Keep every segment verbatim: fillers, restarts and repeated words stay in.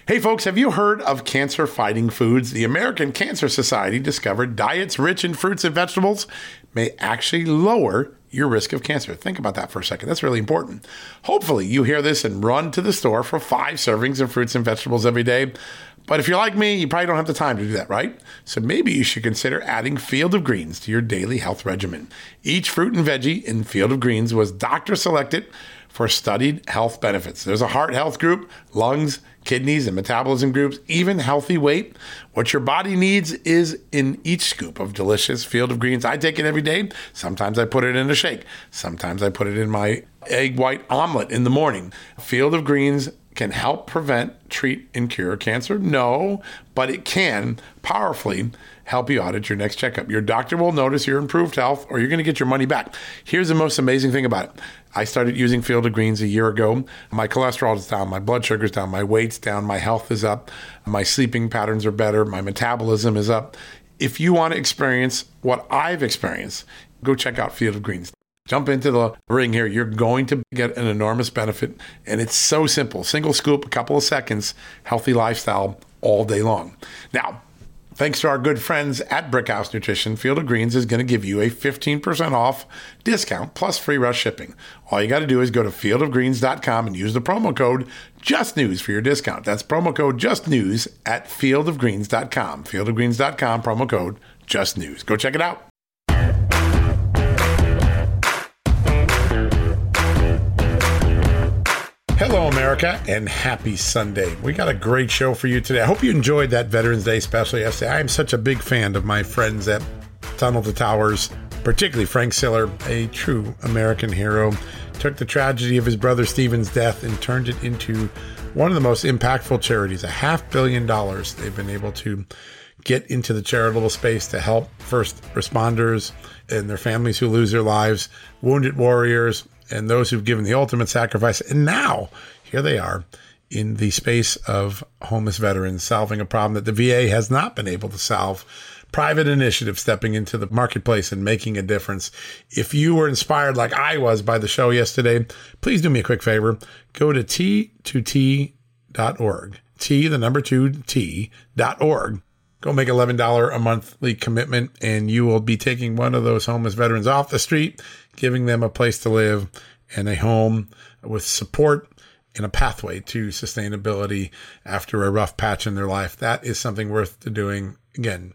Hey folks, have you heard of cancer-fighting foods? The American Cancer Society discovered diets rich in fruits and vegetables may actually lower your risk of cancer. Think about that for a second. That's really important. Hopefully you hear this and run to the store for five servings of fruits and vegetables every day. But if you're like me, you probably don't have the time to do that, right? So maybe you should consider adding Field of Greens to your daily health regimen. Each fruit and veggie in Field of Greens was doctor selected for studied health benefits. There's a heart health group, lungs, kidneys, and metabolism groups, even healthy weight. What your body needs is in each scoop of delicious Field of Greens. I take it every day. Sometimes I put it in a shake. Sometimes I put it in my egg white omelet in the morning. Field of Greens can help prevent, treat, and cure cancer? No, but it can powerfully help you out at your next checkup. Your doctor will notice your improved health, or you're going to get your money back. Here's the most amazing thing about it. I started using Field of Greens a year ago. My cholesterol is down, my blood sugar's down, my weight's down, my health is up, my sleeping patterns are better, my metabolism is up. If you want to experience what I've experienced, go check out Field of Greens. Jump into the ring here. You're going to get an enormous benefit, and it's so simple. Single scoop, a couple of seconds, healthy lifestyle all day long. Now, thanks to our good friends at Brickhouse Nutrition, Field of Greens is going to give you a fifteen percent off discount plus free rush shipping. All you got to do is go to field of greens dot com and use the promo code JUSTNEWS for your discount. That's promo code JUSTNEWS at field of greens dot com. field of greens dot com, promo code JUSTNEWS. Go check it out. Hello, America, and happy Sunday. We got a great show for you today. I hope you enjoyed that Veterans Day special yesterday. I am such a big fan of my friends at Tunnel to Towers, particularly Frank Siller, a true American hero. Took the tragedy of his brother Stephen's death and turned it into one of the most impactful charities. A half billion dollars they've been able to get into the charitable space to help first responders and their families who lose their lives, wounded warriors, and those who've given the ultimate sacrifice. And now, here they are in the space of homeless veterans, solving a problem that the V A has not been able to solve. Private initiative stepping into the marketplace and making a difference. If you were inspired like I was by the show yesterday, please do me a quick favor. Go to T two T dot org. T, the number two, T dot org. Go make eleven dollars a monthly commitment, and you will be taking one of those homeless veterans off the street, giving them a place to live and a home with support and a pathway to sustainability after a rough patch in their life. That is something worth doing. Again,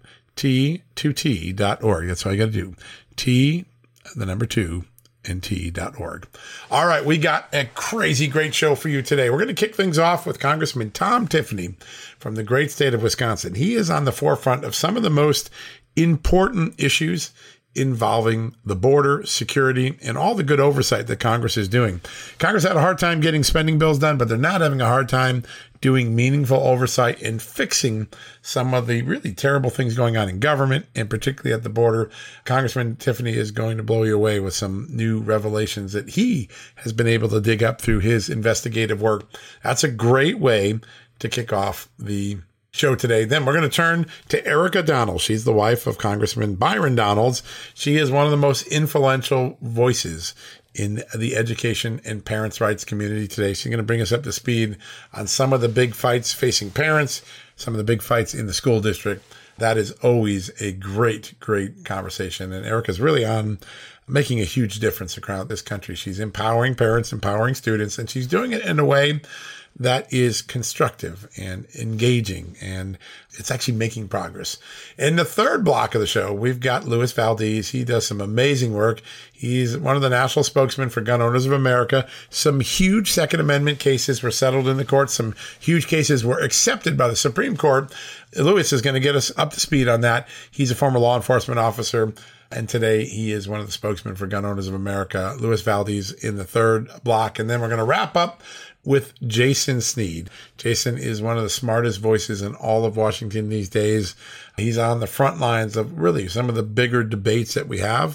T two T dot org. That's all you got to do. T, the number two, and T dot org. All right, we got a crazy great show for you today. We're going to kick things off with Congressman Tom Tiffany from the great state of Wisconsin. He is on the forefront of some of the most important issues involving the border, security, and all the good oversight that Congress is doing. Congress had a hard time getting spending bills done, but they're not having a hard time doing meaningful oversight and fixing some of the really terrible things going on in government, and particularly at the border. Congressman Tiffany is going to blow you away with some new revelations that he has been able to dig up through his investigative work. That's a great way to kick off the show today. Then we're going to turn to Erica Donald. She's the wife of Congressman Byron Donalds. She is one of the most influential voices in the education and parents' rights community today. She's going to bring us up to speed on some of the big fights facing parents, some of the big fights in the school district. That is always a great, great conversation. And Erica's really on making a huge difference across this country. She's empowering parents, empowering students, and she's doing it in a way that is constructive and engaging, and it's actually making progress. In the third block of the show, we've got Luis Valdez. He does some amazing work. He's one of the national spokesmen for Gun Owners of America. Some huge Second Amendment cases were settled in the courts. Some huge cases were accepted by the Supreme Court. Luis is going to get us up to speed on that. He's a former law enforcement officer, and today he is one of the spokesmen for Gun Owners of America. Luis Valdez in the third block. And then we're going to wrap up with Jason Sneed. Jason is one of the smartest voices in all of Washington these days. He's on the front lines of really some of the bigger debates that we have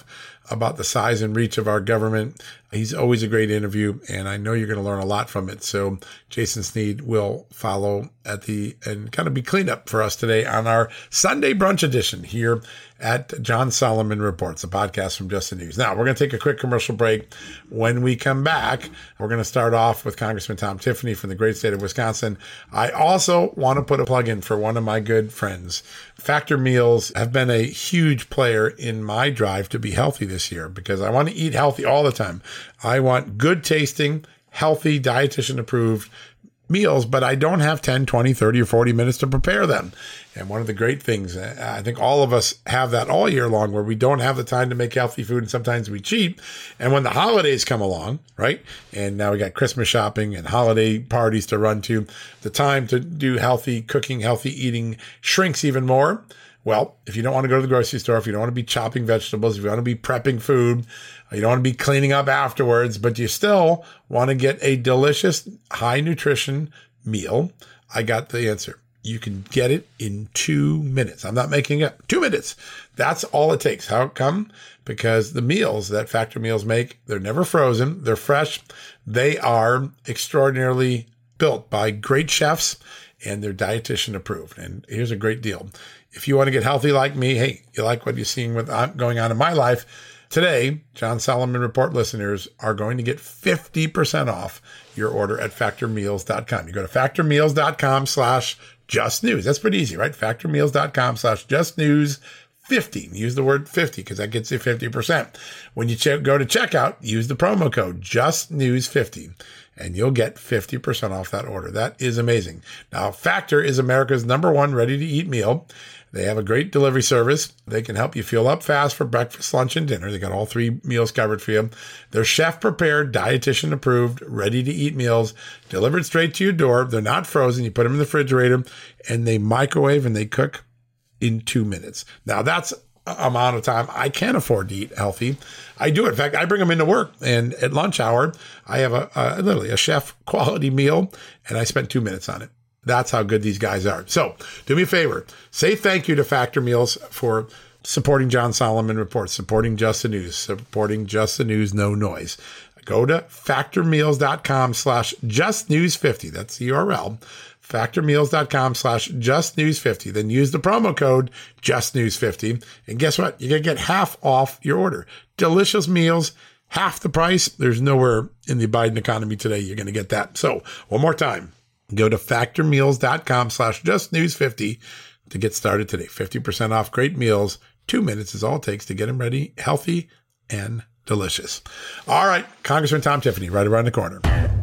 about the size and reach of our government. He's always a great interview, and I know you're going to learn a lot from it. So Jason Sneed will follow at the and kind of be cleaned up for us today on our Sunday brunch edition here at John Solomon Reports, a podcast from Just the News. Now, we're going to take a quick commercial break. When we come back, we're going to start off with Congressman Tom Tiffany from the great state of Wisconsin. I also want to put a plug in for one of my good friends. Factor Meals have been a huge player in my drive to be healthy this year because I want to eat healthy all the time. I want good tasting, healthy, dietitian approved meals, but I don't have ten, twenty, thirty, or forty minutes to prepare them. And one of the great things, I think all of us have that all year long where we don't have the time to make healthy food and sometimes we cheat. And when the holidays come along, right? And now we got Christmas shopping and holiday parties to run to, the time to do healthy cooking, healthy eating shrinks even more. Well, if you don't want to go to the grocery store, if you don't want to be chopping vegetables, if you want to be prepping food, you don't want to be cleaning up afterwards, but you still want to get a delicious, high nutrition meal, I got the answer. You can get it in two minutes. I'm not making it up. Two minutes. That's all it takes. How come? Because the meals that Factor Meals make, they're never frozen. They're fresh. They are extraordinarily built by great chefs and they're dietitian approved. And here's a great deal. If you want to get healthy like me, hey, you like what you're seeing with going on in my life, today, John Solomon Report listeners are going to get fifty percent off your order at factor meals dot com. You go to factor meals dot com slash just news. That's pretty easy, right? factor meals dot com slash just news fifty. Use the word fifty because that gets you fifty percent. When you ch- go to checkout, use the promo code just news fifty. And you'll get fifty percent off that order. That is amazing. Now, Factor is America's number one ready-to-eat meal. They have a great delivery service. They can help you fuel up fast for breakfast, lunch, and dinner. They got all three meals covered for you. They're chef-prepared, dietitian-approved, ready-to-eat meals delivered straight to your door. They're not frozen. You put them in the refrigerator, and they microwave and they cook in two minutes. Now, that's amount of time I can't afford to eat healthy. I do it. In fact, I bring them into work, and at lunch hour, I have a, a literally a chef quality meal, and I spent two minutes on it. That's how good these guys are. So do me a favor. Say thank you to Factor Meals for supporting John Solomon Reports, supporting Just the News, supporting Just the News, no noise. Go to factor meals dot com slash just news fifty. That's the U R L. factor meals dot com slash just news fifty. Then use the promo code just news fifty. And guess what? You're going to get half off your order. Delicious meals, half the price. There's nowhere in the Biden economy today you're going to get that. So one more time. Go to factor meals dot com slash just news fifty to get started today. fifty percent off great meals. Two minutes is all it takes to get them ready, healthy, and delicious. All right, Congressman Tom Tiffany, right around the corner.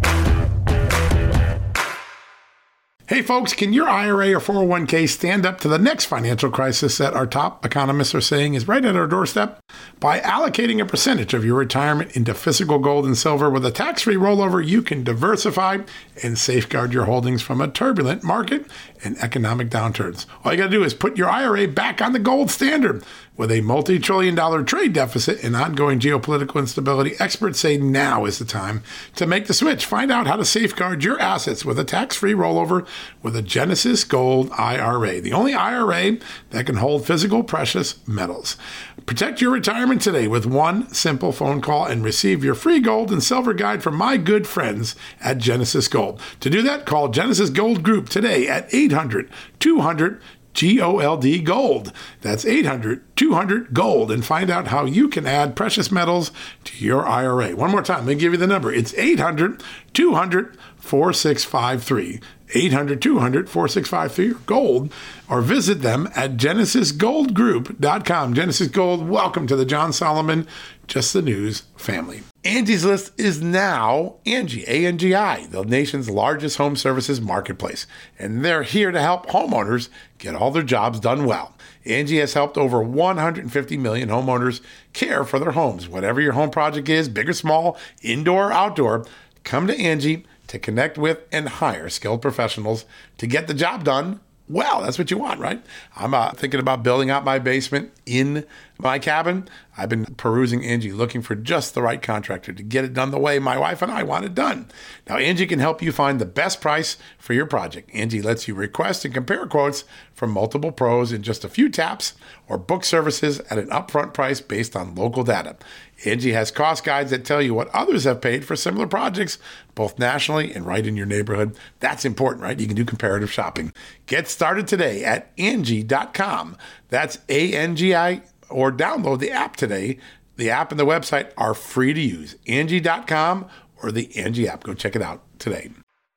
Hey folks, can your I R A or four oh one k stand up to the next financial crisis that our top economists are saying is right at our doorstep? By allocating a percentage of your retirement into physical gold and silver with a tax-free rollover, you can diversify and safeguard your holdings from a turbulent market and economic downturns. All you got to do is put your I R A back on the gold standard. With a multi-trillion dollar trade deficit and ongoing geopolitical instability, experts say now is the time to make the switch. Find out how to safeguard your assets with a tax-free rollover with a Genesis Gold I R A, the only I R A that can hold physical precious metals. Protect your retirement today with one simple phone call and receive your free gold and silver guide from my good friends at Genesis Gold. To do that, call Genesis Gold Group today at eight hundred two hundred G O L D Gold. That's eight hundred two hundred GOLD, and find out how you can add precious metals to your I R A. One more time, let me give you the number. It's eight hundred two hundred four six five three. eight hundred two hundred four six five three gold, or visit them at genesis gold group dot com. Genesis Gold, welcome to the John Solomon Just the News family. Angie's List is now Angie, A N G I, the nation's largest home services marketplace. And they're here to help homeowners get all their jobs done well. Angie has helped over one hundred fifty million homeowners care for their homes. Whatever your home project is, big or small, indoor or outdoor, come to Angie to connect with and hire skilled professionals to get the job done well. That's what you want, right? I'm uh, thinking about building out my basement in My cabin, I've been perusing Angie, looking for just the right contractor to get it done the way my wife and I want it done. Now, Angie can help you find the best price for your project. Angie lets you request and compare quotes from multiple pros in just a few taps, or book services at an upfront price based on local data. Angie has cost guides that tell you what others have paid for similar projects, both nationally and right in your neighborhood. That's important, right? You can do comparative shopping. Get started today at Angie dot com. That's A N G I, or download the app today. The app and the website are free to use. Angie dot com or the Angie app. Go check it out today.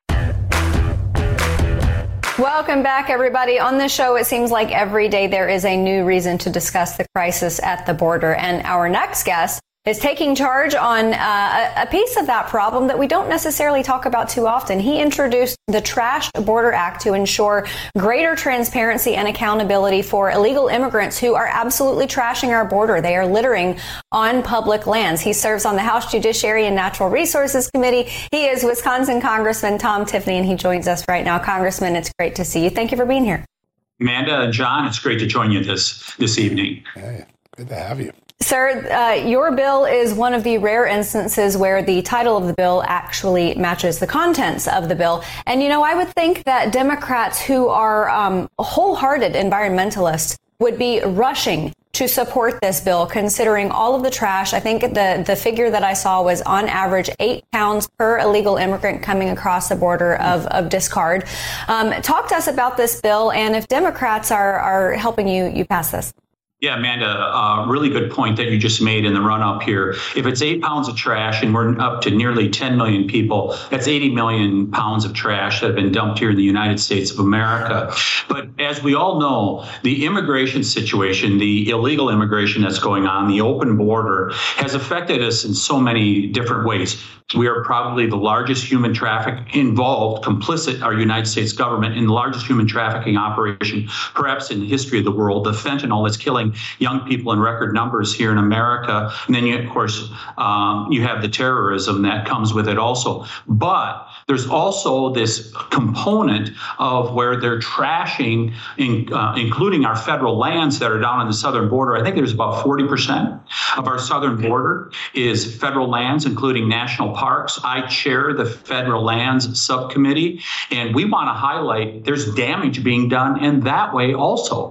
Welcome back, everybody. On this show, it seems like every day there is a new reason to discuss the crisis at the border. And our next guest is taking charge on uh, a piece of that problem that we don't necessarily talk about too often. He introduced the Trashed Border Act to ensure greater transparency and accountability for illegal immigrants who are absolutely trashing our border. They are littering on public lands. He serves on the House Judiciary and Natural Resources Committee. He is Wisconsin Congressman Tom Tiffany, and he joins us right now. Congressman, it's great to see you. Thank you for being here. Amanda and John, it's great to join you this this evening. Hey, good to have you. Sir, uh, your bill is one of the rare instances where the title of the bill actually matches the contents of the bill. And, you know, I would think that Democrats who are um, wholehearted environmentalists would be rushing to support this bill, considering all of the trash. I think the, the figure that I saw was on average eight pounds per illegal immigrant coming across the border of, of discard. Um, talk to us about this bill and if Democrats are, are helping you, you pass this. Yeah, Amanda, a uh, really good point that you just made in the run up here. If it's eight pounds of trash and we're up to nearly ten million people, that's eighty million pounds of trash that have been dumped here in the United States of America. But as we all know, the immigration situation, the illegal immigration that's going on, the open border has affected us in so many different ways. We are probably the largest human traffic involved, complicit, our United States government, in the largest human trafficking operation, perhaps in the history of the world. The fentanyl that's killing young people in record numbers here in America. And then, you, of course, um, you have the terrorism that comes with it also. But there's also this component of where they're trashing, in, uh, including our federal lands that are down on the southern border. I think there's about forty percent of our southern border is federal lands, including national parks. I chair the Federal Lands Subcommittee, and we want to highlight there's damage being done in that way also.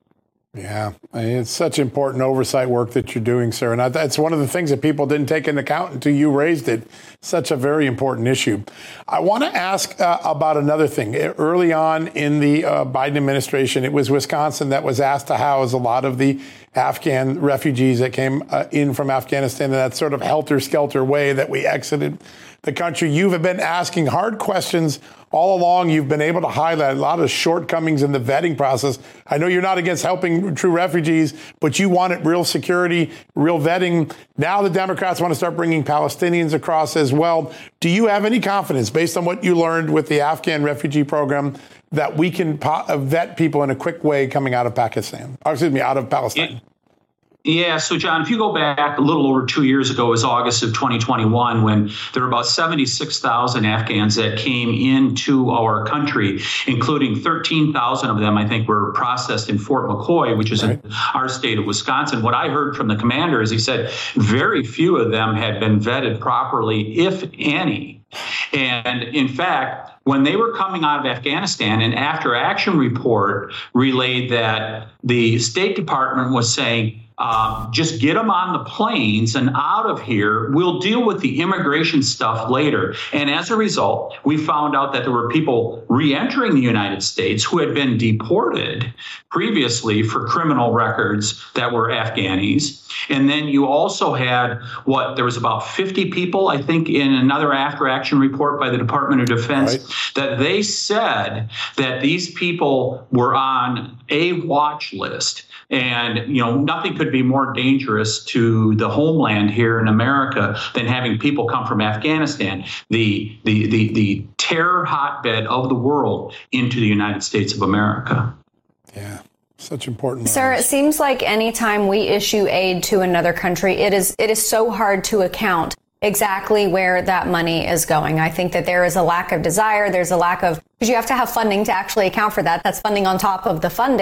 Yeah, it's such important oversight work that you're doing, sir. And that's one of the things that people didn't take into account until you raised it. Such a very important issue. I want to ask uh, about another thing. Early on in the uh, Biden administration, it was Wisconsin that was asked to house a lot of the Afghan refugees that came uh, in from Afghanistan in that sort of helter-skelter way that we exited the country. You've been asking hard questions all along. You've been able to highlight a lot of shortcomings in the vetting process. I know you're not against helping true refugees, but you wanted real security, real vetting. Now the Democrats want to start bringing Palestinians across as well. Do you have any confidence, based on what you learned with the Afghan refugee program, that we can po- vet people in a quick way coming out of Pakistan, or excuse me, out of Palestine? Yeah. Yeah. So, John, if you go back a little over two years ago, it was August of twenty twenty-one, when there were about seventy-six thousand Afghans that came into our country, including thirteen thousand of them, I think, were processed in Fort McCoy, which is right in our state of Wisconsin. What I heard from the commander is he said very few of them had been vetted properly, if any. And in fact, when they were coming out of Afghanistan, an after action report relayed that the State Department was saying, Um, just get them on the planes and out of here. We'll deal with the immigration stuff later. And as a result, we found out that there were people re-entering the United States who had been deported previously for criminal records that were Afghanis. And then you also had what there was about fifty people, I think, in another after action report by the Department of Defense, right, that they said that these people were on a watch list. And, you know, nothing could be more dangerous to the homeland here in America than having people come from Afghanistan, the the the, the terror hotbed of the world, into the United States of America. Yeah. Such important knowledge. Sir, it seems like anytime we issue aid to another country, it is it is so hard to account exactly where that money is going. I think that there is a lack of desire. There's a lack of, because you have to have funding to actually account for that. That's funding on top of the funding.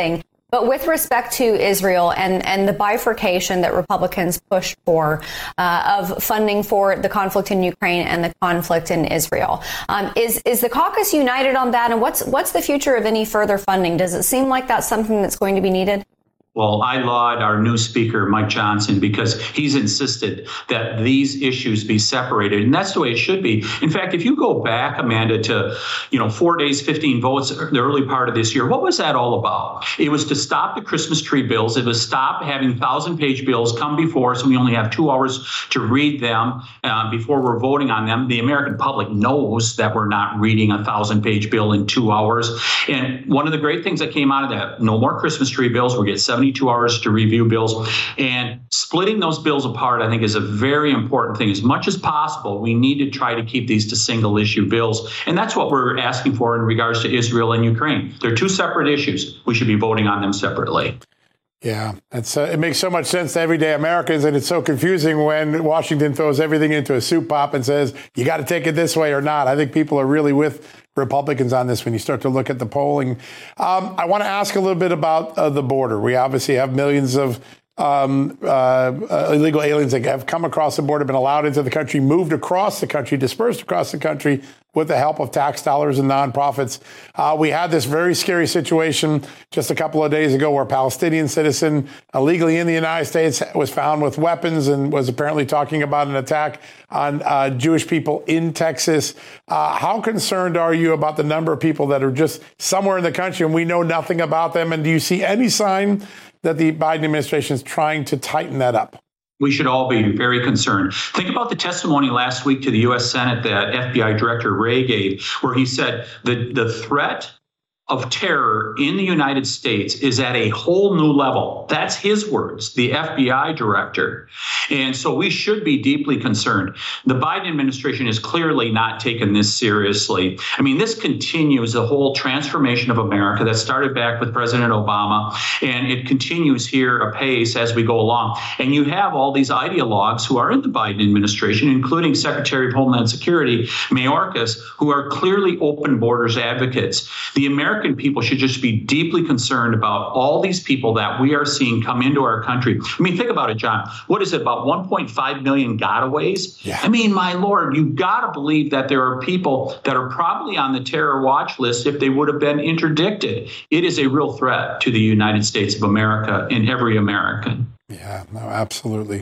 But with respect to Israel and, and the bifurcation that Republicans pushed for uh, of funding for the conflict in Ukraine and the conflict in Israel, um, is is the caucus united on that? And what's what's the future of any further funding? Does it seem like that's something that's going to be needed? Well, I laud our new speaker, Mike Johnson, because he's insisted that these issues be separated. And that's the way it should be. In fact, if you go back, Amanda, to, you know, four days, fifteen votes, the early part of this year, what was that all about? It was to stop the Christmas tree bills. It was stop having thousand page bills come before us, and we only have two hours to read them uh, before we're voting on them. The American public knows that we're not reading a thousand page bill in two hours. And one of the great things that came out of that, no more Christmas tree bills. We'll get seventy Two hours to review bills, and splitting those bills apart, I think, is a very important thing. As much as possible, we need to try to keep these to single issue bills. And that's what we're asking for in regards to Israel and Ukraine. They're two separate issues. We should be voting on them separately. Yeah, it's, uh, it makes so much sense to everyday Americans, and it's so confusing when Washington throws everything into a soup pot and says, you got to take it this way or not. I think people are really with Republicans on this when you start to look at the polling. Um, I want to ask a little bit about uh, the border. We obviously have millions of um, uh, uh, illegal aliens that have come across the border, been allowed into the country, moved across the country, dispersed across the country with the help of tax dollars and nonprofits. Uh, we had this very scary situation just a couple of days ago where a Palestinian citizen illegally in the United States was found with weapons and was apparently talking about an attack on uh, Jewish people in Texas. Uh, how concerned are you about the number of people that are just somewhere in the country and we know nothing about them? And do you see any sign that the Biden administration is trying to tighten that up? We should all be very concerned. Think about the testimony last week to the U S Senate that F B I Director Wray gave, where he said the, the threat of terror in the United States is at a whole new level. That's his words, the F B I director. And so we should be deeply concerned. The Biden administration is clearly not taking this seriously. I mean, this continues the whole transformation of America that started back with President Obama, and it continues here apace as we go along. And you have all these ideologues who are in the Biden administration, including Secretary of Homeland Security, Mayorkas, who are clearly open borders advocates. The American American people should just be deeply concerned about all these people that we are seeing come into our country. I mean, think about it, John. What is it, about one point five million gotaways? Yeah. I mean, my Lord, you've got to believe that there are people that are probably on the terror watch list if they would have been interdicted. It is a real threat to the United States of America and every American. Yeah, no, absolutely.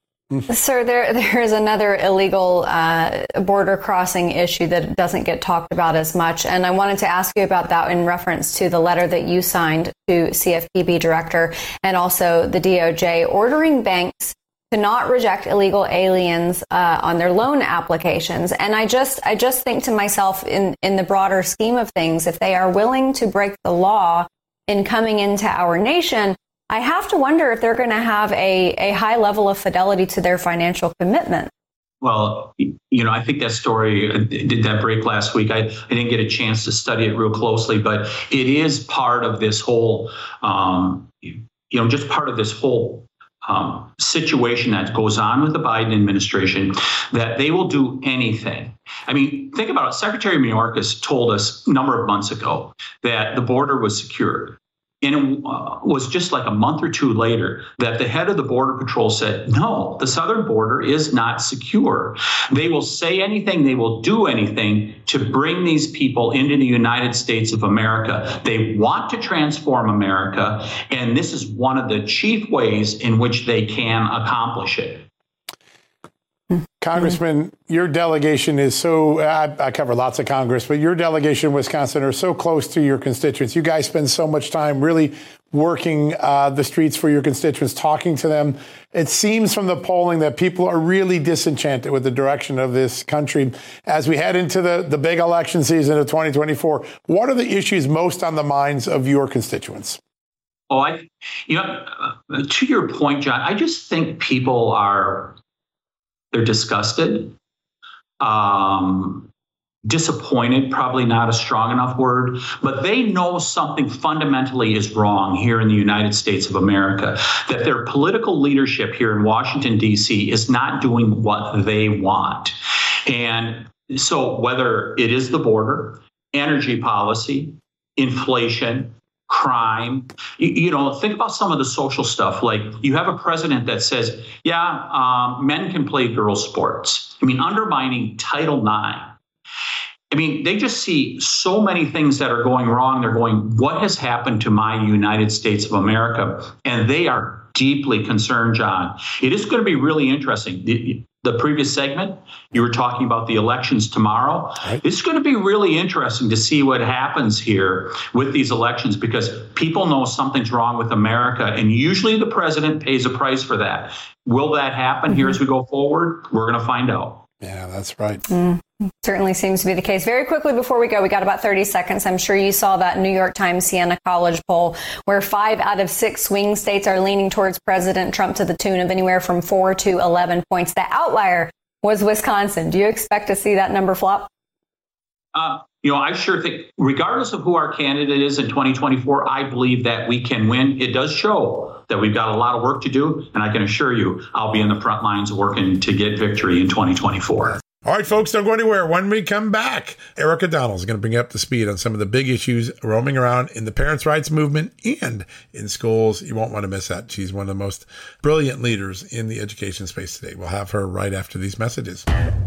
Sir, there there is another illegal uh, border crossing issue that doesn't get talked about as much. And I wanted to ask you about that in reference to the letter that you signed to C F P B director and also the D O J ordering banks to not reject illegal aliens uh, on their loan applications. And I just I just think to myself, in, in the broader scheme of things, if they are willing to break the law in coming into our nation, I have to wonder if they're going to have a, a high level of fidelity to their financial commitment. Well, you know, I think that story did that break last week. I, I didn't get a chance to study it real closely, but it is part of this whole, um, you know, just part of this whole um, situation that goes on with the Biden administration, that they will do anything. I mean, think about it. Secretary Mayorkas told us a number of months ago that the border was secure. And it uh, was just like a month or two later that the head of the Border Patrol said, no, the southern border is not secure. They will say anything, they will do anything to bring these people into the United States of America. They want to transform America, and this is one of the chief ways in which they can accomplish it. Congressman, your delegation is so, I, I cover lots of Congress, but your delegation in Wisconsin are so close to your constituents. You guys spend so much time really working uh, the streets for your constituents, talking to them. It seems from the polling that people are really disenchanted with the direction of this country as we head into the, the big election season of twenty twenty-four. What are the issues most on the minds of your constituents? Oh, I, you know, uh, to your point, John, I just think people are, they're disgusted, um, disappointed, probably not a strong enough word, but they know something fundamentally is wrong here in the United States of America, that their political leadership here in Washington, D C is not doing what they want. And so whether it is the border, energy policy, inflation, crime. You, you know, think about some of the social stuff. Like you have a president that says, yeah, um, men can play girls' sports. I mean, undermining Title nine. I mean, they just see so many things that are going wrong. They're going, what has happened to my United States of America? And they are deeply concerned, John. It is going to be really interesting. The, the previous segment, you were talking about the elections tomorrow. Right. It's going to be really interesting to see what happens here with these elections, because people know something's wrong with America. And usually the president pays a price for that. Will that happen mm-hmm. here as we go forward? We're going to find out. Yeah, that's right. Mm. Certainly seems to be the case. Very quickly before we go, we got about thirty seconds. I'm sure you saw that New York Times Siena College poll where five out of six swing states are leaning towards President Trump to the tune of anywhere from four to eleven points. The outlier was Wisconsin. Do you expect to see that number flop? Uh, you know, I sure think, regardless of who our candidate is in twenty twenty-four, I believe that we can win. It does show that we've got a lot of work to do, and I can assure you I'll be in the front lines working to get victory in twenty twenty-four. All right, folks, don't go anywhere. When we come back, Erica Donald is going to bring you up to speed on some of the big issues roaming around in the parents' rights movement and in schools. You won't want to miss that. She's one of the most brilliant leaders in the education space today. We'll have her right after these messages.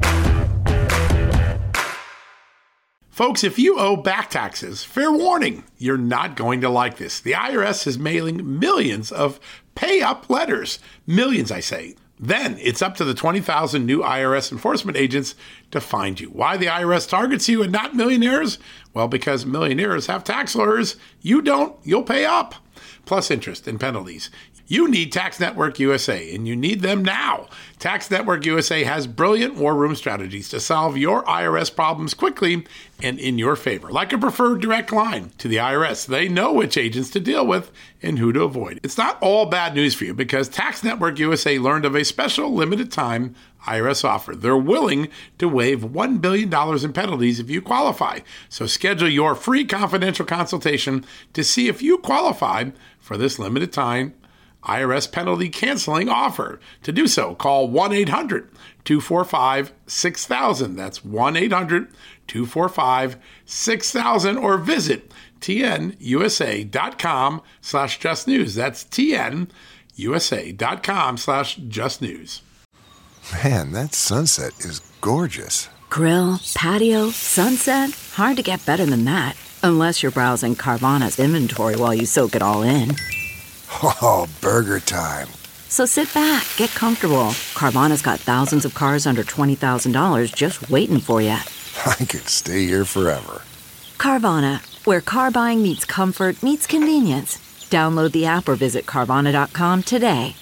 Folks, if you owe back taxes, fair warning, you're not going to like this. The I R S is mailing millions of pay-up letters. Millions, I say. Then it's up to the twenty thousand new I R S enforcement agents to find you. Why the I R S targets you and not millionaires? Well, because millionaires have tax lawyers. You don't. You'll pay up. Plus interest and penalties. You need Tax Network U S A, and you need them now. Tax Network U S A has brilliant war room strategies to solve your I R S problems quickly and in your favor. Like a preferred direct line to the I R S. They know which agents to deal with and who to avoid. It's not all bad news for you, because Tax Network U S A learned of a special limited time I R S offer. They're willing to waive one billion dollars in penalties if you qualify. So schedule your free confidential consultation to see if you qualify for this limited time I R S penalty canceling offer. To do so, call one eight hundred two four five six thousand. That's one eight hundred two four five six thousand, or visit tnusa.com slash just news. That's tnusa.com slash just news. Man, that sunset is gorgeous. Grill, patio, sunset. Hard to get better than that. Unless you're browsing Carvana's inventory while you soak it all in. Oh, burger time. So sit back, get comfortable. Carvana's got thousands of cars under twenty thousand dollars just waiting for you. I could stay here forever. Carvana, where car buying meets comfort, meets convenience. Download the app or visit Carvana dot com today.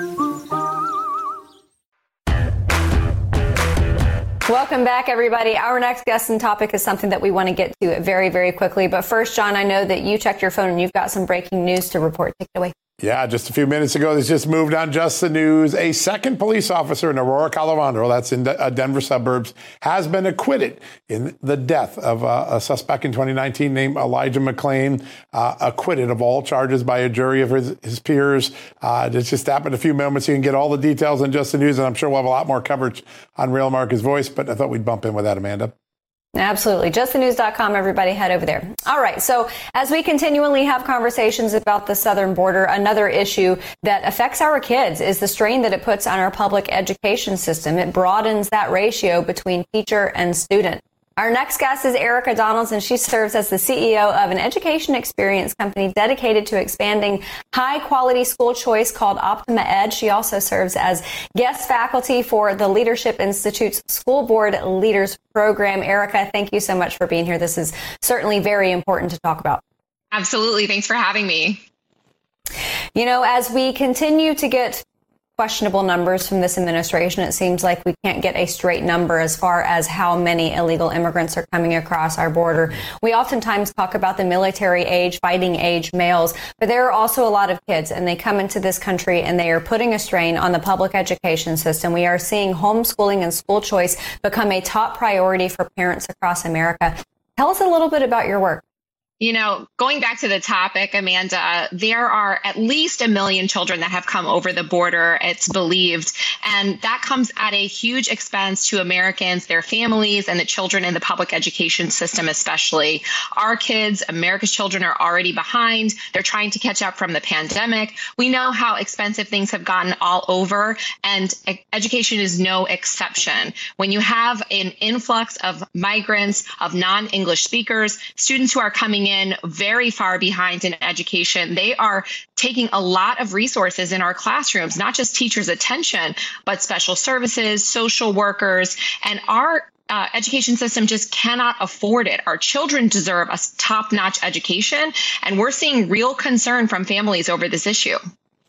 Welcome back, everybody. Our next guest and topic is something that we want to get to very, very quickly. But first, John, I know that you checked your phone and you've got some breaking news to report. Take it away. Yeah, just a few minutes ago, this just moved on Just the News. A second police officer in Aurora, Colorado, that's in the Denver suburbs, has been acquitted in the death of uh, a suspect in twenty nineteen named Elijah McClain, uh, acquitted of all charges by a jury of his, his peers. Uh, this just happened a few moments. You can get all the details on Just the News, and I'm sure we'll have a lot more coverage on Real America's Voice, but I thought we'd bump in with that, Amanda. Absolutely. just the news dot com, everybody, head over there. All right. So as we continually have conversations about the southern border, another issue that affects our kids is the strain that it puts on our public education system. It broadens that ratio between teacher and student. Our next guest is Erica Donald, and she serves as the C E O of an education experience company dedicated to expanding high-quality school choice called Optima Ed. She also serves as guest faculty for the Leadership Institute's School Board Leaders Program. Erica, thank you so much for being here. This is certainly very important to talk about. Absolutely. Thanks for having me. You know, as we continue to get questionable numbers from this administration, it seems like we can't get a straight number as far as how many illegal immigrants are coming across our border. We oftentimes talk about the military age, fighting age males, but there are also a lot of kids, and they come into this country and they are putting a strain on the public education system. We are seeing homeschooling and school choice become a top priority for parents across America. Tell us a little bit about your work. You know, going back to the topic, Amanda, there are at least a million children that have come over the border, it's believed. And that comes at a huge expense to Americans, their families, and the children in the public education system, especially. Our kids, America's children, are already behind. They're trying to catch up from the pandemic. We know how expensive things have gotten all over, and education is no exception. When you have an influx of migrants, of non-English speakers, students who are coming in very far behind in education, they are taking a lot of resources in our classrooms, not just teachers' attention, but special services, social workers, and our Uh, education system just cannot afford it. Our children deserve a top-notch education, and we're seeing real concern from families over this issue.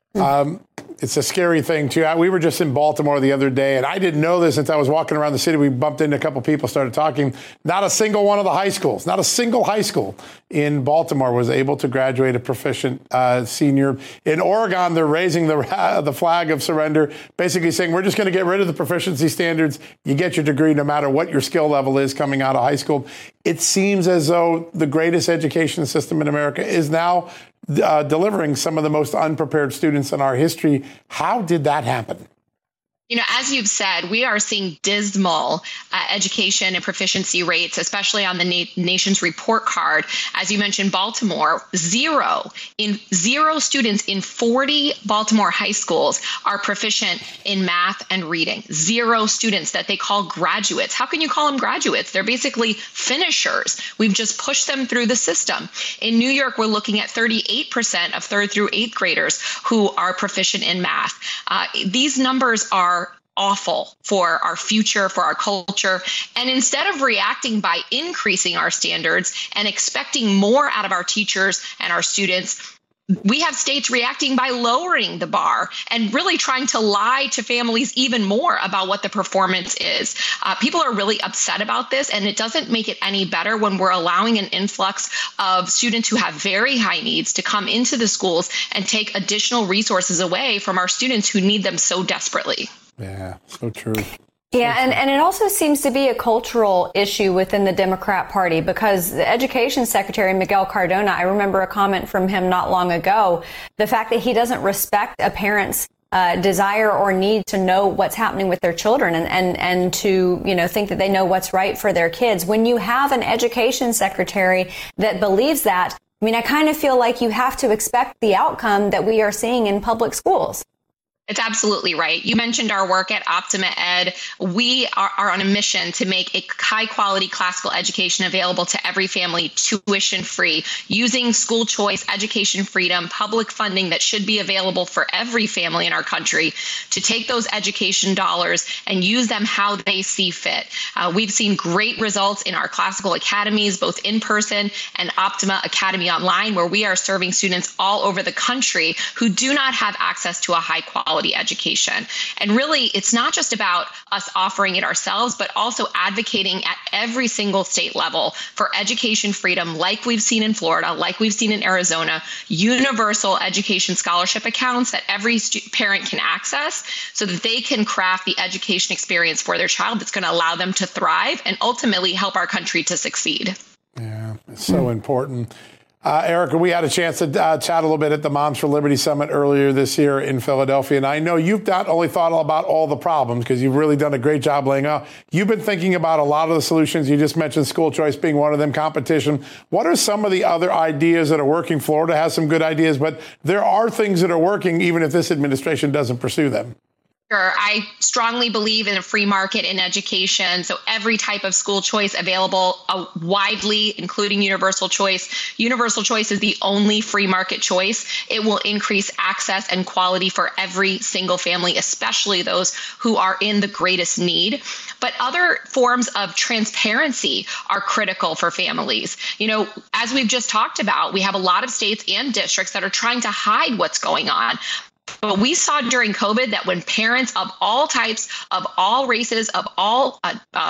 Um, it's a scary thing, too. We were just in Baltimore the other day, and I didn't know this until I was walking around the city. We bumped into a couple people, started talking. Not a single one of the high schools, not a single high school in Baltimore was able to graduate a proficient uh, senior. In Oregon, they're raising the uh, the flag of surrender, basically saying we're just going to get rid of the proficiency standards. You get your degree no matter what your skill level is coming out of high school. It seems as though the greatest education system in America is now uh, delivering some of the most unprepared students in our history. How did that happen? You know, as you've said, we are seeing dismal uh, education and proficiency rates, especially on the na- nation's report card. As you mentioned, Baltimore, zero in zero students in forty Baltimore high schools are proficient in math and reading. Zero students that they call graduates. How can you call them graduates? They're basically finishers. We've just pushed them through the system. In New York, we're looking at thirty-eight percent of third through eighth graders who are proficient in math. Uh, these numbers are awful for our future, for our culture. And instead of reacting by increasing our standards and expecting more out of our teachers and our students, we have states reacting by lowering the bar and really trying to lie to families even more about what the performance is. Uh, people are really upset about this, and it doesn't make it any better when we're allowing an influx of students who have very high needs to come into the schools and take additional resources away from our students who need them so desperately. Yeah, so true. Yeah, and, and it also seems to be a cultural issue within the Democrat Party, because the Education Secretary, Miguel Cardona, I remember a comment from him not long ago, the fact that he doesn't respect a parent's uh, desire or need to know what's happening with their children and, and, and to, you know, think that they know what's right for their kids. When you have an Education Secretary that believes that, I mean, I kind of feel like you have to expect the outcome that we are seeing in public schools. It's absolutely right. You mentioned our work at Optima Ed. We are, are on a mission to make a high quality classical education available to every family, tuition free, using school choice, education freedom, public funding that should be available for every family in our country to take those education dollars and use them how they see fit. Uh, we've seen great results in our classical academies, both in person and Optima Academy Online, where we are serving students all over the country who do not have access to a high quality education. And really, it's not just about us offering it ourselves, but also advocating at every single state level for education freedom, like we've seen in Florida, like we've seen in Arizona, universal education scholarship accounts that every stu- parent can access so that they can craft the education experience for their child that's going to allow them to thrive and ultimately help our country to succeed. Yeah, it's so mm. important. Uh, Erica, we had a chance to uh, chat a little bit at the Moms for Liberty Summit earlier this year in Philadelphia. And I know you've not only thought about all the problems, because you've really done a great job laying out. You've been thinking about a lot of the solutions. You just mentioned school choice being one of them, competition. What are some of the other ideas that are working? Florida has some good ideas, but there are things that are working, even if this administration doesn't pursue them. Sure. I strongly believe in a free market in education. So every type of school choice available uh, widely, including universal choice. Universal choice is the only free market choice. It will increase access and quality for every single family, especially those who are in the greatest need. But other forms of transparency are critical for families. You know, as we've just talked about, we have a lot of states and districts that are trying to hide what's going on. But we saw during COVID that when parents of all types, of all races, of all uh, um,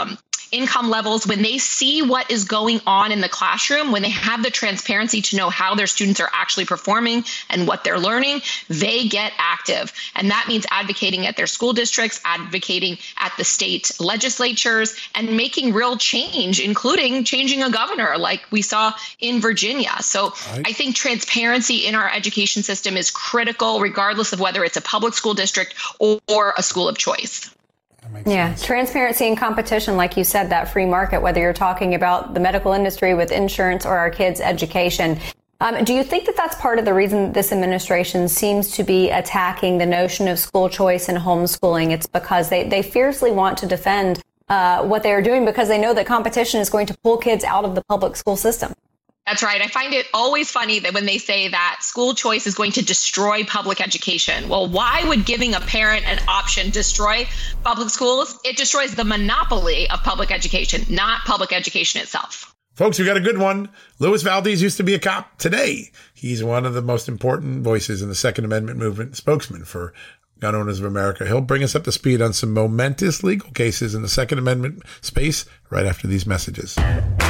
income levels, when they see what is going on in the classroom, when they have the transparency to know how their students are actually performing and what they're learning, they get active. And that means advocating at their school districts, advocating at the state legislatures, and making real change, including changing a governor like we saw in Virginia. So right. I think transparency in our education system is critical, regardless of whether it's a public school district or, or a school of choice. Yeah, sense. Transparency and competition, like you said, that free market, whether you're talking about the medical industry with insurance or our kids' education. Um, do you think that that's part of the reason this administration seems to be attacking the notion of school choice and homeschooling? It's because they, they fiercely want to defend uh, what they are doing because they know that competition is going to pull kids out of the public school system. That's right. I find it always funny that when they say that school choice is going to destroy public education. Well, why would giving a parent an option destroy public schools? It destroys the monopoly of public education, not public education itself. Folks, we got a good one. Luis Valdez used to be a cop. Today, he's one of the most important voices in the Second Amendment movement, spokesman for Gun Owners of America. He'll bring us up to speed on some momentous legal cases in the Second Amendment space right after these messages.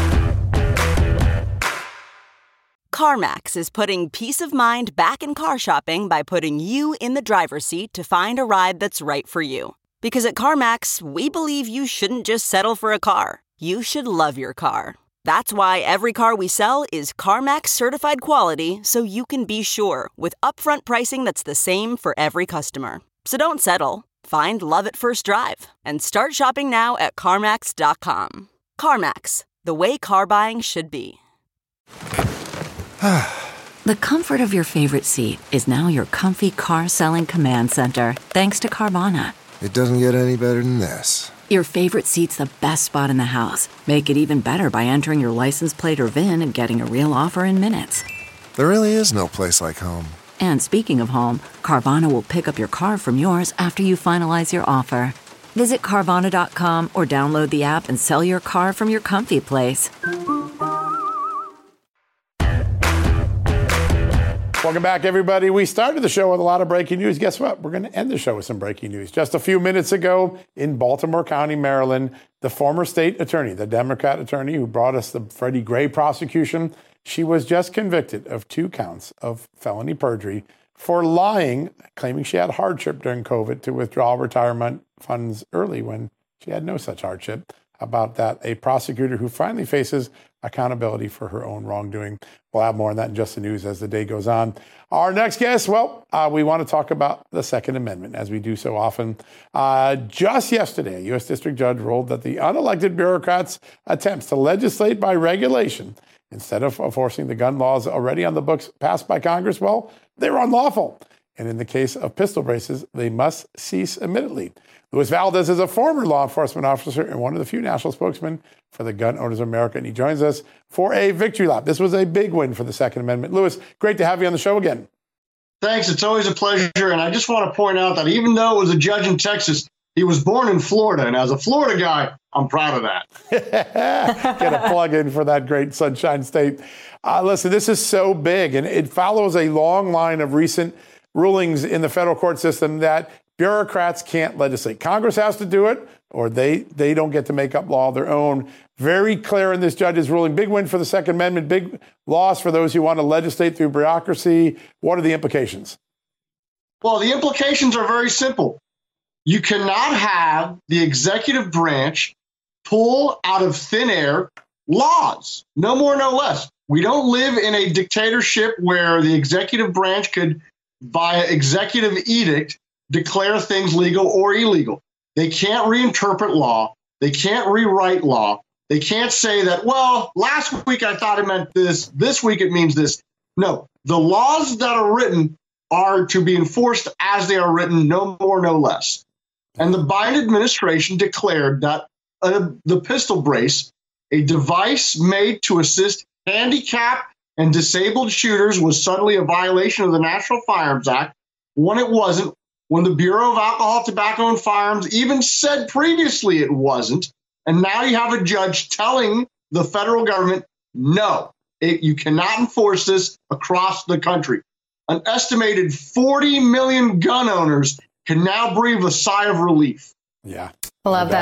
CarMax is putting peace of mind back in car shopping by putting you in the driver's seat to find a ride that's right for you. Because at CarMax, we believe you shouldn't just settle for a car. You should love your car. That's why every car we sell is CarMax certified quality, so you can be sure with upfront pricing that's the same for every customer. So don't settle. Find love at first drive and start shopping now at CarMax dot com. CarMax, the way car buying should be. The comfort of your favorite seat is now your comfy car selling command center, thanks to Carvana. It doesn't get any better than this. Your favorite seat's the best spot in the house. Make it even better by entering your license plate or V I N and getting a real offer in minutes. There really is no place like home. And speaking of home, Carvana will pick up your car from yours after you finalize your offer. Visit Carvana dot com or download the app and sell your car from your comfy place. Welcome back, everybody. We started the show with a lot of breaking news. Guess what? We're going to end the show with some breaking news. Just a few minutes ago in Baltimore County, Maryland, the former state attorney, the Democrat attorney who brought us the Freddie Gray prosecution, she was just convicted of two counts of felony perjury for lying, claiming she had hardship during COVID to withdraw retirement funds early when she had no such hardship. About that, a prosecutor who finally faces accountability for her own wrongdoing. We'll have more on that in just the news as the day goes on. Our next guest, well, uh, we want to talk about the Second Amendment, as we do so often. Uh, just yesterday, a U S district judge ruled that the unelected bureaucrats' attempts to legislate by regulation instead of enforcing the gun laws already on the books passed by Congress, well, they were unlawful. And in the case of pistol braces, they must cease immediately. Luis Valdez is a former law enforcement officer and one of the few national spokesmen for the Gun Owners of America, and he joins us for a victory lap. This was a big win for the Second Amendment. Luis, great to have you on the show again. Thanks. It's always a pleasure. And I just want to point out that even though it was a judge in Texas, he was born in Florida. And as a Florida guy, I'm proud of that. Get a plug in for that great Sunshine State. Uh, listen, this is so big, and it follows a long line of recent rulings in the federal court system that bureaucrats can't legislate. Congress has to do it, or they, they don't get to make up law of their own. Very clear in this judge's ruling. Big win for the Second Amendment, big loss for those who want to legislate through bureaucracy. What are the implications? Well, the implications are very simple. You cannot have the executive branch pull out of thin air laws, no more, no less. We don't live in a dictatorship where the executive branch could, via executive edict, declare things legal or illegal. They can't reinterpret law. They can't rewrite law. They can't say that, well, last week I thought it meant this. This week it means this. No, the laws that are written are to be enforced as they are written, no more, no less. And the Biden administration declared that uh, the pistol brace, a device made to assist handicapped and disabled shooters, was suddenly a violation of the National Firearms Act when it wasn't, when the Bureau of Alcohol, Tobacco, and Firearms even said previously it wasn't. And now you have a judge telling the federal government, no, it, you cannot enforce this across the country. An estimated forty million gun owners can now breathe a sigh of relief. Yeah. I love that.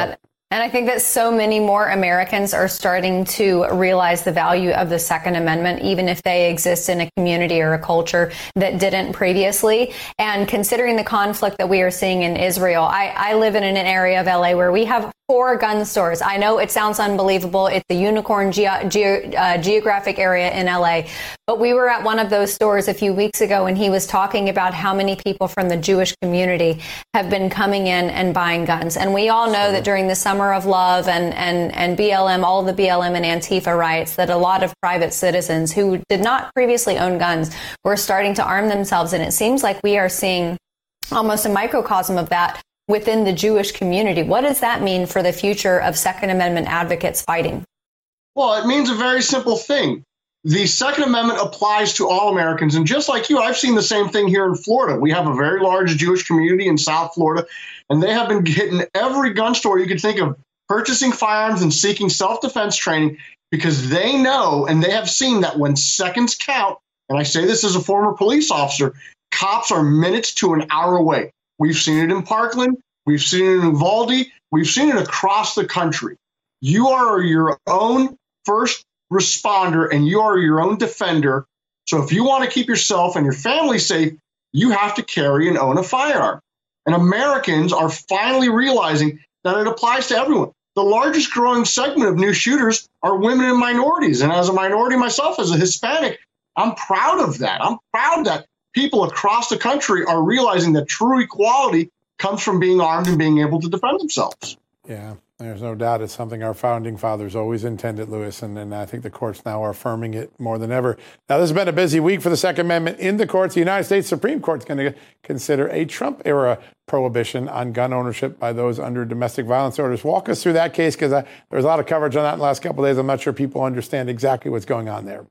And I think that so many more Americans are starting to realize the value of the Second Amendment, even if they exist in a community or a culture that didn't previously. And considering the conflict that we are seeing in Israel, I, I live in an area of L A where we have four gun stores. I know it sounds unbelievable. It's the unicorn ge- ge- uh, geographic area in L A. But we were at one of those stores a few weeks ago, and he was talking about how many people from the Jewish community have been coming in and buying guns. And we all know that during the Summer of Love and, and, and B L M, all the B L M and Antifa riots, that a lot of private citizens who did not previously own guns were starting to arm themselves. And it seems like we are seeing almost a microcosm of that within the Jewish community. What does that mean for the future of Second Amendment advocates fighting? Well, it means a very simple thing. The Second Amendment applies to all Americans. And just like you, I've seen the same thing here in Florida. We have a very large Jewish community in South Florida, and they have been hitting every gun store you could think of, purchasing firearms and seeking self-defense training, because they know and they have seen that when seconds count, and I say this as a former police officer, cops are minutes to an hour away. We've seen it in Parkland. We've seen it in Uvalde. We've seen it across the country. You are your own first responder and you are your own defender. So if you want to keep yourself and your family safe, you have to carry and own a firearm. And Americans are finally realizing that it applies to everyone. The largest growing segment of new shooters are women and minorities. And as a minority myself, as a Hispanic, I'm proud of that. I'm proud that people across the country are realizing that true equality comes from being armed and being able to defend themselves. Yeah, there's no doubt it's something our founding fathers always intended, Louis, and, and I think the courts now are affirming it more than ever. Now, this has been a busy week for the Second Amendment in the courts. The United States Supreme Court is going to consider a Trump-era prohibition on gun ownership by those under domestic violence orders. Walk us through that case, because there was a lot of coverage on that in the last couple of days. I'm not sure people understand exactly what's going on there.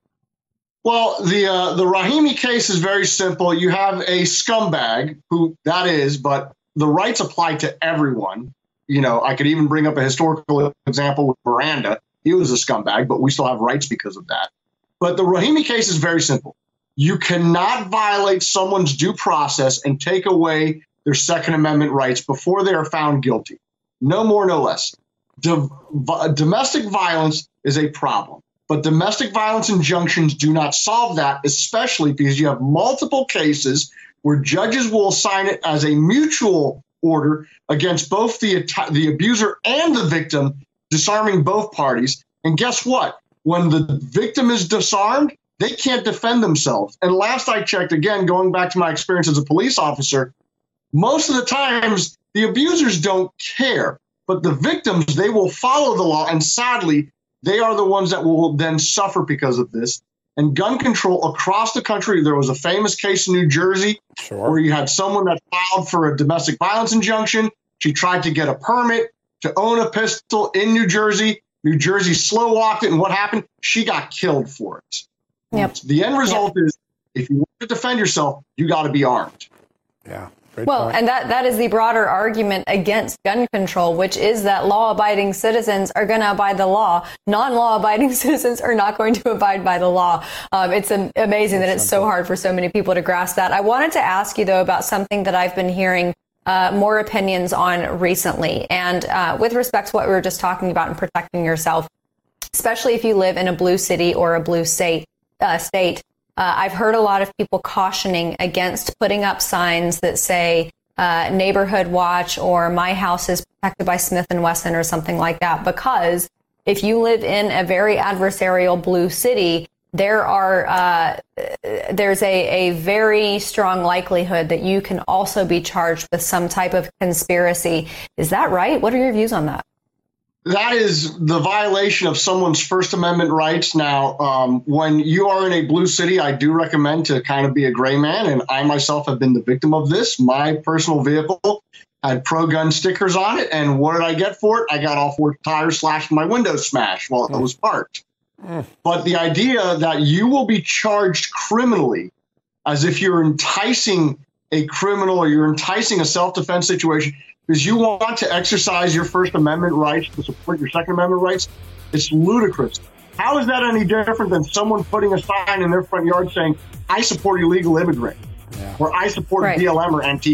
Well, the uh, the Rahimi case is very simple. You have a scumbag, who that is, but the rights apply to everyone. You know, I could even bring up a historical example with Miranda. He was a scumbag, but we still have rights because of that. But the Rahimi case is very simple. You cannot violate someone's due process and take away their Second Amendment rights before they are found guilty. No more, no less. Do- domestic violence is a problem. But domestic violence injunctions do not solve that, especially because you have multiple cases where judges will assign it as a mutual order against both the the abuser and the victim, disarming both parties. And guess what? When the victim is disarmed, they can't defend themselves. And last I checked, again, going back to my experience as a police officer, most of the times the abusers don't care. But the victims, they will follow the law. And sadly, they are the ones that will then suffer because of this. And gun control across the country, there was a famous case in New Jersey sure. where you had someone that filed for a domestic violence injunction. She tried to get a permit to own a pistol in New Jersey. New Jersey slow walked it. And what happened? She got killed for it. Yep. The end result yep. is if you want to defend yourself, you got to be armed. Yeah. Great well, point. and that, that is the broader argument against gun control, which is that law-abiding citizens are going to abide the law. Non-law-abiding citizens are not going to abide by the law. Um, it's um, amazing That's that it's simple. so hard for so many people to grasp that. I wanted to ask you, though, about something that I've been hearing uh, more opinions on recently. And uh, with respect to what we were just talking about and protecting yourself, especially if you live in a blue city or a blue state, uh, state, Uh, I've heard a lot of people cautioning against putting up signs that say uh, neighborhood watch or my house is protected by Smith and Wesson or something like that, because if you live in a very adversarial blue city, there are uh, there's a, a very strong likelihood that you can also be charged with some type of conspiracy. Is that right? What are your views on that? That is the violation of someone's First Amendment rights. Now, um, when you are in a blue city, I do recommend to kind of be a gray man. And I myself have been the victim of this. My personal vehicle had pro-gun stickers on it. And what did I get for it? I got all four tires slashed and my window smashed while it was parked. Mm. But the idea that you will be charged criminally as if you're enticing a criminal or you're enticing a self-defense situation because you want to exercise your First Amendment rights to support your Second Amendment rights, it's ludicrous. How is that any different than someone putting a sign in their front yard saying, I support illegal immigrants, yeah. or I support right. B L M or Antifa?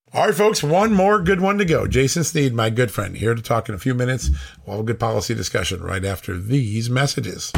All right, folks, one more good one to go. Jason Sneed, my good friend, here to talk in a few minutes. We'll have a good policy discussion right after these messages.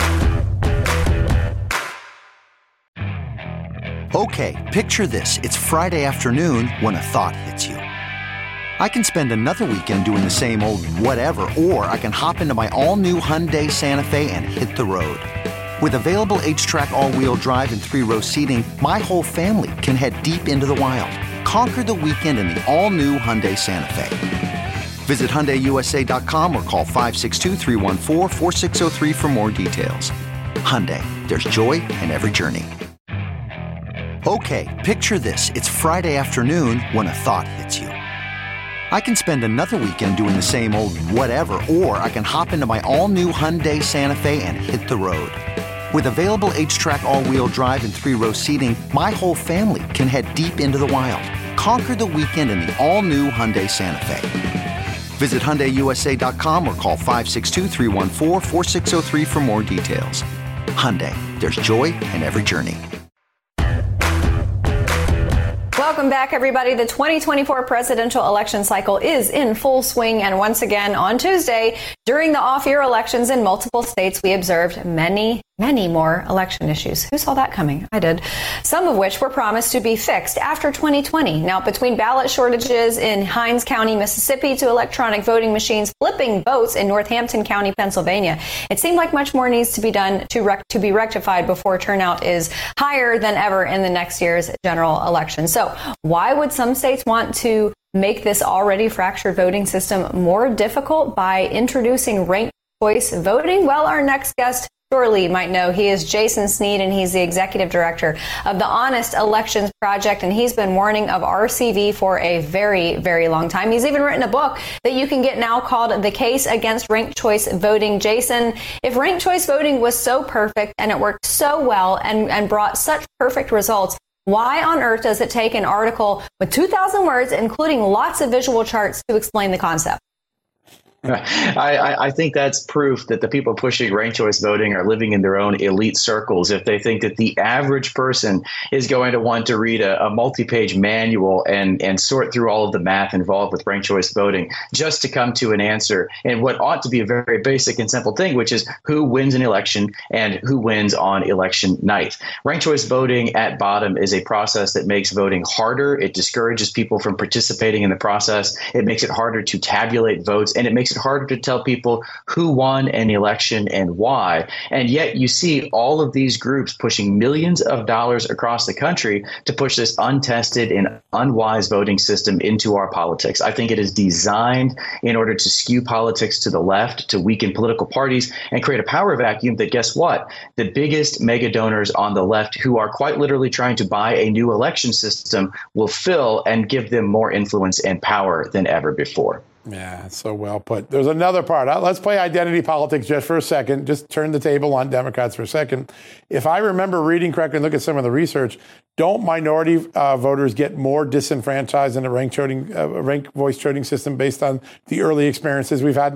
Okay, picture this. It's Friday afternoon when a thought hits you. I can spend another weekend doing the same old whatever, or I can hop into my all-new Hyundai Santa Fe and hit the road. With available H-Track all-wheel drive and three-row seating, my whole family can head deep into the wild. Conquer the weekend in the all-new Hyundai Santa Fe. Visit Hyundai U S A dot com or call five six two, three one four, four six zero three for more details. Hyundai, there's joy in every journey. Okay, picture this. It's Friday afternoon when a thought hits you. I can spend another weekend doing the same old whatever, or I can hop into my all-new Hyundai Santa Fe and hit the road. With available H-Track all-wheel drive and three-row seating, my whole family can head deep into the wild. Conquer the weekend in the all-new Hyundai Santa Fe. Visit Hyundai U S A dot com or call five six two, three one four, four six zero three for more details. Hyundai, there's joy in every journey. Welcome back, everybody. The twenty twenty-four presidential election cycle is in full swing. And once again, on Tuesday, during the off-year elections in multiple states, we observed many, many more election issues. Who saw that coming? I did. Some of which were promised to be fixed after twenty twenty. Now, between ballot shortages in Hinds County, Mississippi, to electronic voting machines flipping votes in Northampton County, Pennsylvania, it seemed like much more needs to be done to rec- to be rectified before turnout is higher than ever in the next year's general election. So why would some states want to make this already fractured voting system more difficult by introducing ranked choice voting? Well, our next guest surely might know. He is Jason Sneed, and he's the executive director of the Honest Elections Project, and he's been warning of R C V for a very, very long time. He's even written a book that you can get now called The Case Against Ranked Choice Voting. Jason, if ranked choice voting was so perfect and it worked so well and, and brought such perfect results, why on earth does it take an article with two thousand words, including lots of visual charts, to explain the concept? I, I think that's proof that the people pushing ranked choice voting are living in their own elite circles. If they think that the average person is going to want to read a, a multi-page manual and, and sort through all of the math involved with ranked choice voting just to come to an answer in what ought to be a very basic and simple thing, which is who wins an election and who wins on election night. Ranked choice voting at bottom is a process that makes voting harder. It discourages people from participating in the process. It makes it harder to tabulate votes, and it makes it harder to tell people who won an election and why. And yet you see all of these groups pushing millions of dollars across the country to push this untested and unwise voting system into our politics. I think it is designed in order to skew politics to the left, to weaken political parties, and create a power vacuum that, guess what? The biggest mega donors on the left, who are quite literally trying to buy a new election system, will fill and give them more influence and power than ever before. Yeah, so well put. There's another part. Let's play identity politics just for a second. Just turn the table on Democrats for a second. If I remember reading correctly and look at some of the research, don't minority uh, voters get more disenfranchised in a ranked voting, uh, ranked voice voting system based on the early experiences we've had?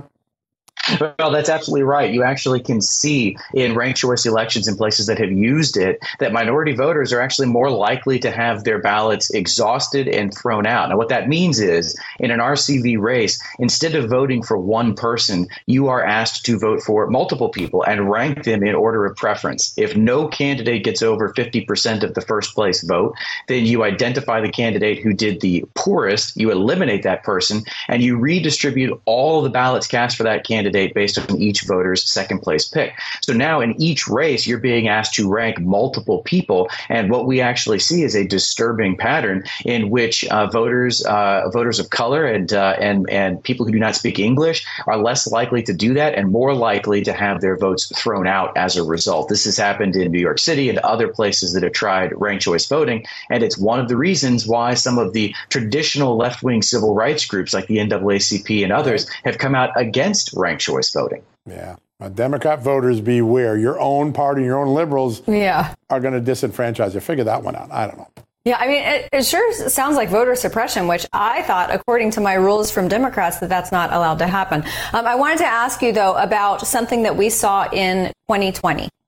Well, that's absolutely right. You actually can see in ranked choice elections in places that have used it that minority voters are actually more likely to have their ballots exhausted and thrown out. Now, what that means is in an R C V race, instead of voting for one person, you are asked to vote for multiple people and rank them in order of preference. If no candidate gets over fifty percent of the first place vote, then you identify the candidate who did the poorest, you eliminate that person, and you redistribute all the ballots cast for that candidate based on each voter's second place pick. So now in each race, you're being asked to rank multiple people. And what we actually see is a disturbing pattern in which uh, voters, uh, voters of color and, uh, and, and people who do not speak English are less likely to do that and more likely to have their votes thrown out as a result. This has happened in New York City and other places that have tried ranked choice voting. And it's one of the reasons why some of the traditional left-wing civil rights groups like the N double A C P and others have come out against ranked choice voting. Yeah. Uh, Democrat voters beware. Your own party, your own liberals yeah. are going to disenfranchise you. Figure that one out. I don't know. Yeah, I mean, it, it sure sounds like voter suppression, which I thought, according to my rules from Democrats, that that's not allowed to happen. Um, I wanted to ask you, though, about something that we saw in twenty twenty.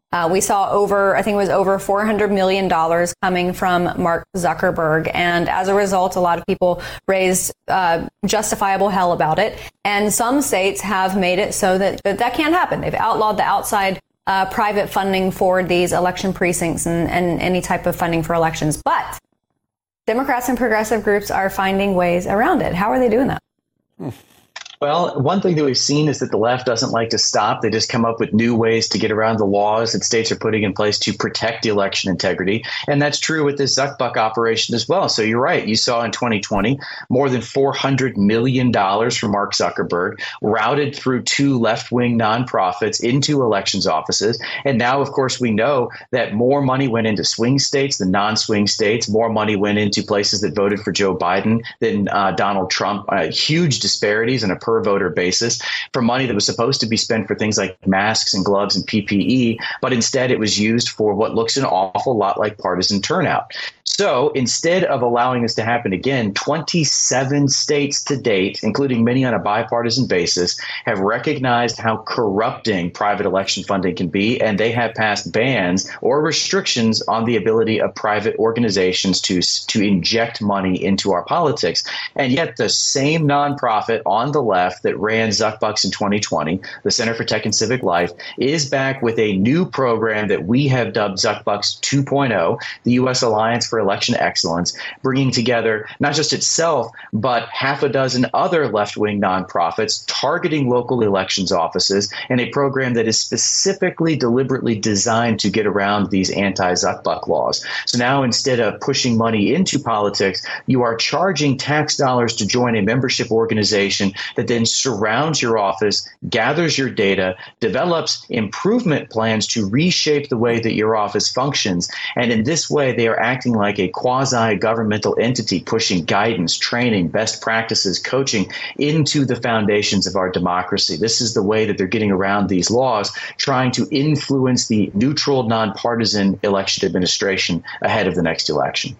Uh, we saw over, I think it was over four hundred million dollars coming from Mark Zuckerberg. And as a result, a lot of people raised uh, justifiable hell about it. And some states have made it so that that, that can't happen. They've outlawed the outside uh, private funding for these election precincts and, and any type of funding for elections. But Democrats and progressive groups are finding ways around it. How are they doing that? Hmm. Well, one thing that we've seen is that the left doesn't like to stop. They just come up with new ways to get around the laws that states are putting in place to protect the election integrity. And that's true with this Zuckbuck operation as well. So you're right. You saw in twenty twenty more than four hundred million dollars from Mark Zuckerberg routed through two left-wing nonprofits into elections offices. And now, of course, we know that more money went into swing states than non-swing states. More money went into places that voted for Joe Biden than uh, Donald Trump. Uh, huge disparities in a per voter basis for money that was supposed to be spent for things like masks and gloves and P P E, but instead it was used for what looks an awful lot like partisan turnout. So instead of allowing this to happen again, twenty-seven states to date, including many on a bipartisan basis, have recognized how corrupting private election funding can be, and they have passed bans or restrictions on the ability of private organizations to, to inject money into our politics. And yet the same nonprofit on the left that ran Zuckbucks in twenty twenty, the Center for Tech and Civic Life, is back with a new program that we have dubbed Zuckbucks two point oh, the U S Alliance for Election Excellence, bringing together not just itself, but half a dozen other left-wing nonprofits targeting local elections offices, and a program that is specifically, deliberately designed to get around these anti-Zuckbuck laws. So now, instead of pushing money into politics, you are charging tax dollars to join a membership organization that then surrounds your office, gathers your data, develops improvement plans to reshape the way that your office functions. And in this way, they are acting like a quasi-governmental entity, pushing guidance, training, best practices, coaching into the foundations of our democracy. This is the way that they're getting around these laws, trying to influence the neutral, nonpartisan election administration ahead of the next election.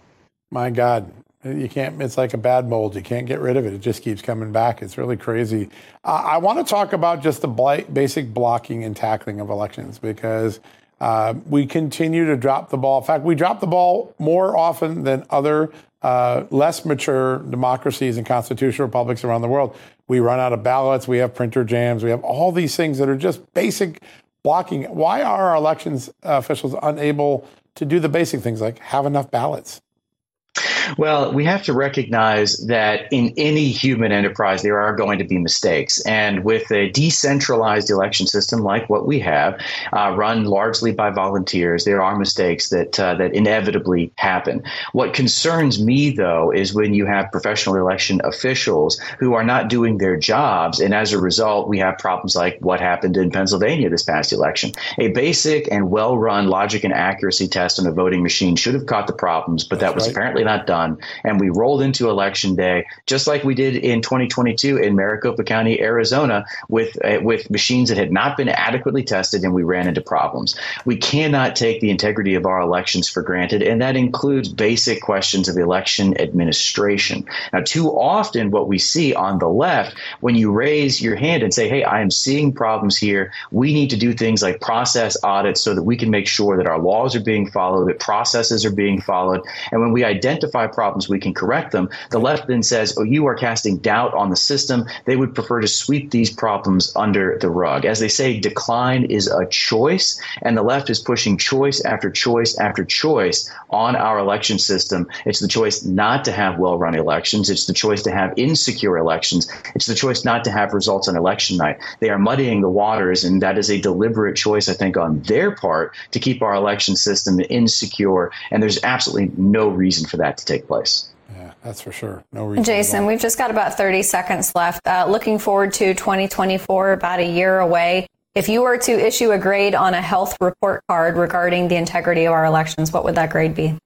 My God. You can't, it's like a bad mold. You can't get rid of it. It just keeps coming back. It's really crazy. Uh, I want to talk about just the bl- basic blocking and tackling of elections, because uh, we continue to drop the ball. In fact, we drop the ball more often than other uh, less mature democracies and constitutional republics around the world. We run out of ballots. We have printer jams. We have all these things that are just basic blocking. Why are our elections uh, officials unable to do the basic things like have enough ballots? Well, we have to recognize that in any human enterprise, there are going to be mistakes. And with a decentralized election system like what we have, uh, run largely by volunteers, there are mistakes that uh, that inevitably happen. What concerns me, though, is when you have professional election officials who are not doing their jobs. And as a result, we have problems like what happened in Pennsylvania this past election. A basic and well-run logic and accuracy test on a voting machine should have caught the problems, but that was apparently not done. And we rolled into Election Day, just like we did in twenty twenty-two in Maricopa County, Arizona, with uh, with machines that had not been adequately tested, and we ran into problems. We cannot take the integrity of our elections for granted, and that includes basic questions of election administration. Now, too often what we see on the left, when you raise your hand and say, hey, I am seeing problems here, we need to do things like process audits so that we can make sure that our laws are being followed, that processes are being followed. And when we identify problems, we can correct them. The left then says, oh, you are casting doubt on the system. They would prefer to sweep these problems under the rug. As they say, decline is a choice, and the left is pushing choice after choice after choice on our election system. It's the choice not to have well-run elections. It's the choice to have insecure elections. It's the choice not to have results on election night. They are muddying the waters, and that is a deliberate choice, I think, on their part to keep our election system insecure, and there's absolutely no reason for that to take place. Yeah, that's for sure. No reason. Jason, we've just got about thirty seconds left. Uh, looking forward to twenty twenty-four, about a year away. If you were to issue a grade on a health report card regarding the integrity of our elections, what would that grade be?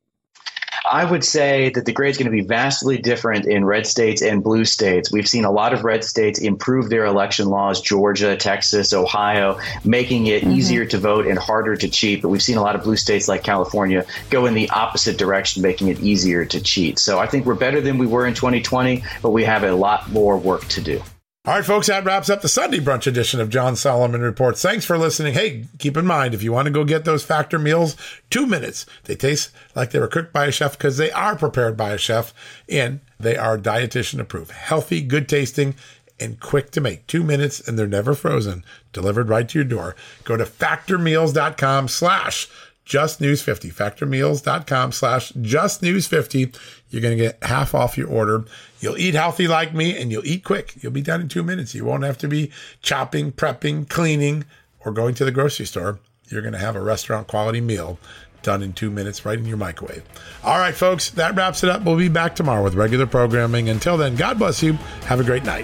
I would say that the grade is going to be vastly different in red states and blue states. We've seen a lot of red states improve their election laws, Georgia, Texas, Ohio, making it mm-hmm. easier to vote and harder to cheat. But we've seen a lot of blue states like California go in the opposite direction, making it easier to cheat. So I think we're better than we were in twenty twenty, but we have a lot more work to do. All right, folks, that wraps up the Sunday brunch edition of John Solomon Reports. Thanks for listening. Hey, keep in mind, if you want to go get those Factor meals, two minutes. They taste like they were cooked by a chef because they are prepared by a chef, and they are dietitian approved. Healthy, good tasting, and quick to make. Two minutes, and they're never frozen. Delivered right to your door. Go to factormeals.com slash justnews50. Factormeals.com slash justnews50. You're going to get half off your order. You'll eat healthy like me, and you'll eat quick. You'll be done in two minutes. You won't have to be chopping, prepping, cleaning, or going to the grocery store. You're going to have a restaurant quality meal done in two minutes right in your microwave. All right, folks, that wraps it up. We'll be back tomorrow with regular programming. Until then, God bless you. Have a great night.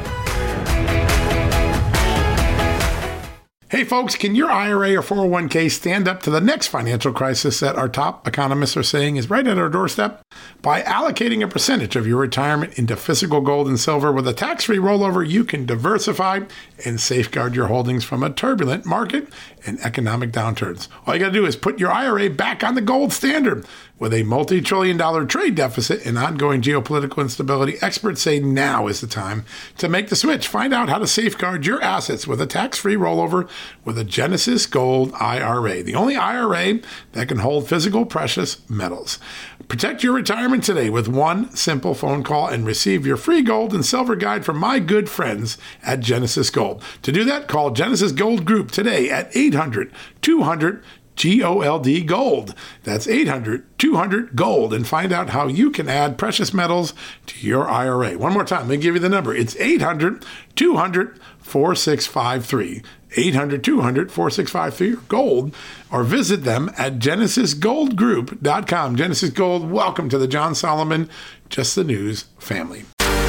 Hey folks, can your I R A or four oh one k stand up to the next financial crisis that our top economists are saying is right at our doorstep? By allocating a percentage of your retirement into physical gold and silver with a tax-free rollover, you can diversify and safeguard your holdings from a turbulent market and economic downturns. All you got to do is put your I R A back on the gold standard. With a multi-trillion dollar trade deficit and ongoing geopolitical instability, experts say now is the time to make the switch. Find out how to safeguard your assets with a tax-free rollover with a Genesis Gold I R A, the only I R A that can hold physical precious metals. Protect your retirement today with one simple phone call and receive your free gold and silver guide from my good friends at Genesis Gold. To do that, call Genesis Gold Group today at eight hundred two hundred G O L D Gold. That's eight hundred two hundred Gold, and find out how you can add precious metals to your I R A. One more time, let me give you the number. It's eight hundred two hundred four six five three. eight hundred two hundred four six five three Gold, or visit them at genesis gold group dot com. Genesis Gold, welcome to the John Solomon Just the News family.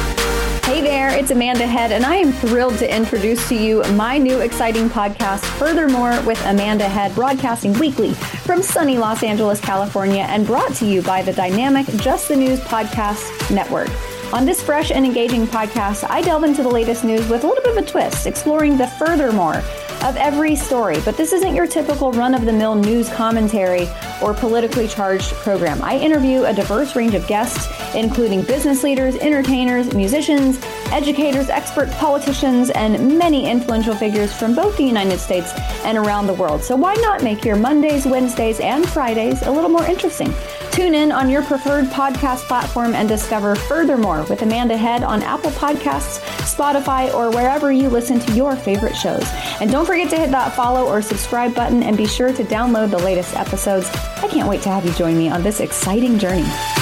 Hey there, it's Amanda Head, and I am thrilled to introduce to you my new exciting podcast, Furthermore with Amanda Head, broadcasting weekly from sunny Los Angeles, California, and brought to you by the dynamic Just the News Podcast Network. On this fresh and engaging podcast, I delve into the latest news with a little bit of a twist, exploring the furthermore of every story. But this isn't your typical run-of-the-mill news commentary or politically charged program. I interview a diverse range of guests, including business leaders, entertainers, musicians, educators, experts, politicians, and many influential figures from both the United States and around the world. So why not make your Mondays, Wednesdays, and Fridays a little more interesting? Tune in on your preferred podcast platform and discover Furthermore with Amanda Head on Apple Podcasts, Spotify, or wherever you listen to your favorite shows. And don't forget to hit that follow or subscribe button, and be sure to download the latest episodes. I can't wait to have you join me on this exciting journey.